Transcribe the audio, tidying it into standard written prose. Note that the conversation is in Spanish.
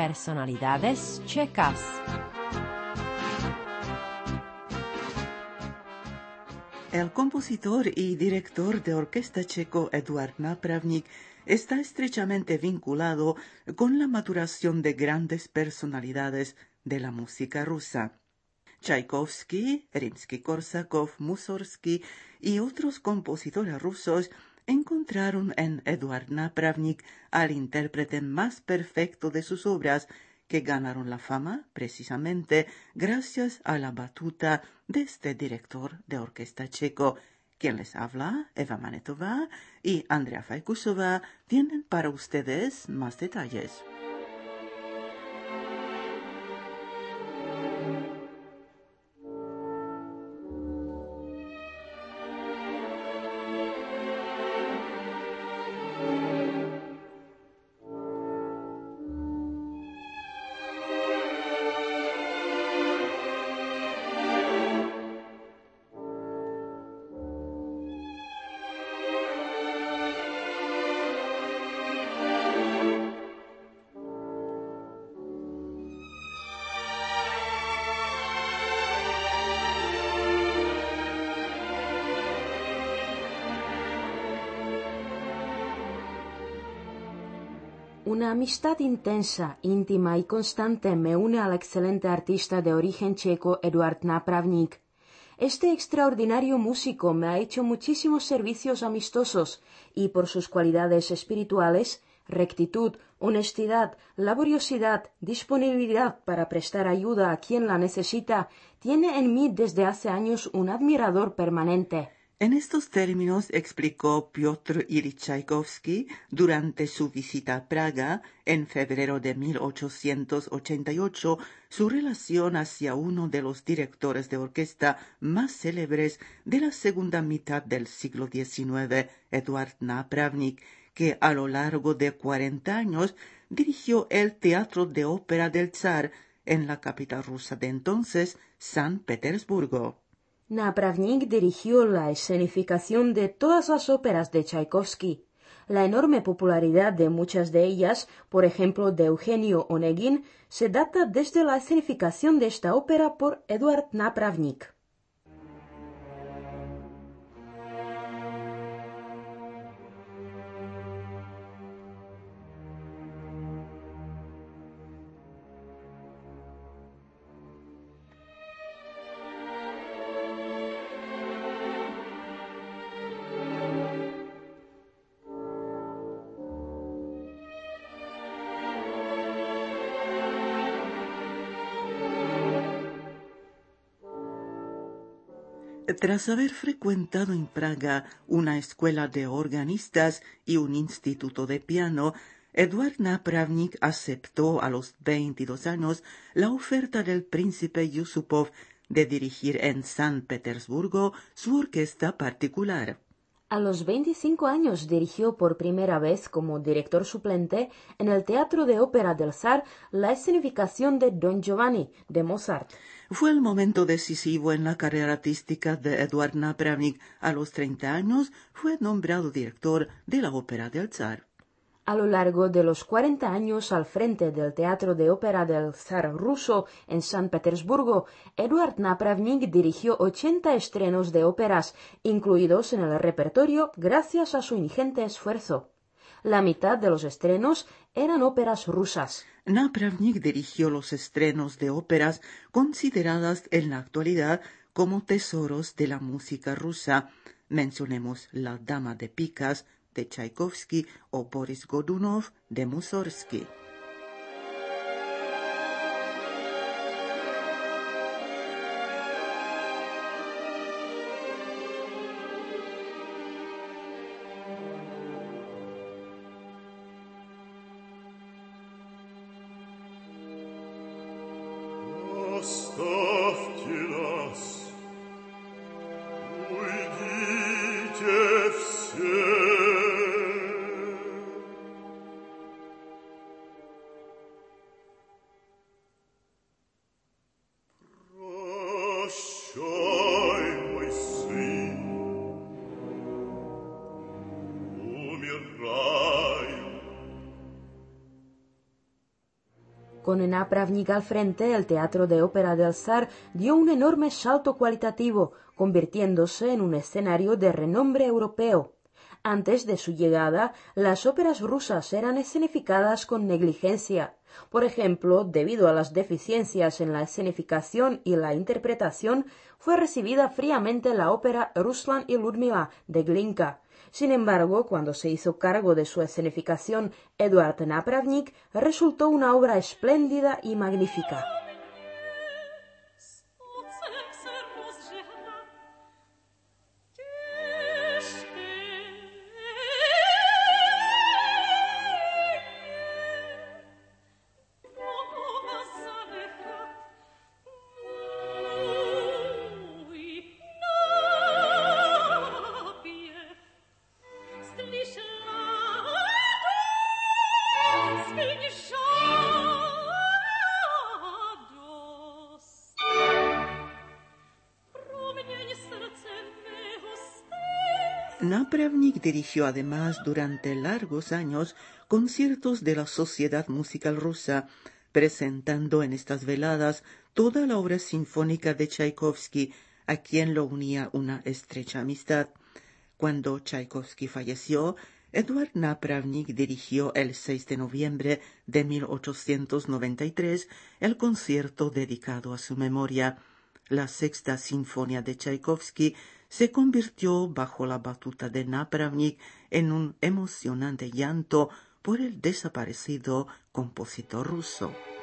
personalidades checas. El compositor y director de orquesta checo Eduard Nápravník está estrechamente vinculado con la maduración de grandes personalidades de la música rusa. Tchaikovsky, Rimsky-Korsakov, Mussorgsky y otros compositores rusos encontraron en Eduard Nápravník al intérprete más perfecto de sus obras, que ganaron la fama precisamente gracias a la batuta de este director de orquesta checo. Quien les habla, Eva Manetová y Andrea Fajkusová, tienen para ustedes más detalles. Una amistad intensa, íntima y constante me une al excelente artista de origen checo Eduard Nápravník. Este extraordinario músico me ha hecho muchísimos servicios amistosos y por sus cualidades espirituales, rectitud, honestidad, laboriosidad, disponibilidad para prestar ayuda a quien la necesita, tiene en mí desde hace años un admirador permanente. En estos términos explicó Piotr Ilich Tchaikovsky durante su visita a Praga en febrero de 1888 su relación hacia uno de los directores de orquesta más célebres de la segunda mitad del siglo XIX, Eduard Nápravník, que a lo largo de 40 años dirigió el Teatro de Ópera del Zar en la capital rusa de entonces, San Petersburgo. Nápravník dirigió la escenificación de todas las óperas de Tchaikovsky. La enorme popularidad de muchas de ellas, por ejemplo de Eugenio Onegin, se data desde la escenificación de esta ópera por Eduard Nápravník. Tras haber frecuentado en Praga una escuela de organistas y un instituto de piano, Eduard Nápravník aceptó a los 22 años la oferta del príncipe Yusupov de dirigir en San Petersburgo su orquesta particular. A los 25 años dirigió por primera vez como director suplente en el Teatro de Ópera del Zar la escenificación de Don Giovanni de Mozart. Fue el momento decisivo en la carrera artística de Eduard Nápravník. A los 30 años fue nombrado director de la Ópera del Zar. A lo largo de los 40 años al frente del Teatro de Ópera del Zar ruso en San Petersburgo, Eduard Nápravník dirigió 80 estrenos de óperas, incluidos en el repertorio gracias a su ingente esfuerzo. La mitad de los estrenos eran óperas rusas. Nápravník dirigió los estrenos de óperas consideradas en la actualidad como tesoros de la música rusa. Mencionemos La Dama de Picas de Tchaikovsky o Boris Godunov de Mussorgsky. Оставьте нас, уйдите все. Прощай, мой сын, умираю. Con Napravnik al frente, el Teatro de Ópera del Zar dio un enorme salto cualitativo, convirtiéndose en un escenario de renombre europeo. Antes de su llegada, las óperas rusas eran escenificadas con negligencia. Por ejemplo, debido a las deficiencias en la escenificación y la interpretación, fue recibida fríamente la ópera Ruslan y Ludmila de Glinka. Sin embargo, cuando se hizo cargo de su escenificación Eduard Napravnik, resultó una obra espléndida y magnífica. Napravnik dirigió además durante largos años conciertos de la Sociedad Musical Rusa, presentando en estas veladas toda la obra sinfónica de Tchaikovsky, a quien lo unía una estrecha amistad. Cuando Tchaikovsky falleció, Eduard Napravnik dirigió el 6 de noviembre de 1893 el concierto dedicado a su memoria. La Sexta Sinfonía de Tchaikovsky se convirtió bajo la batuta de Napravnik en un emocionante llanto por el desaparecido compositor ruso.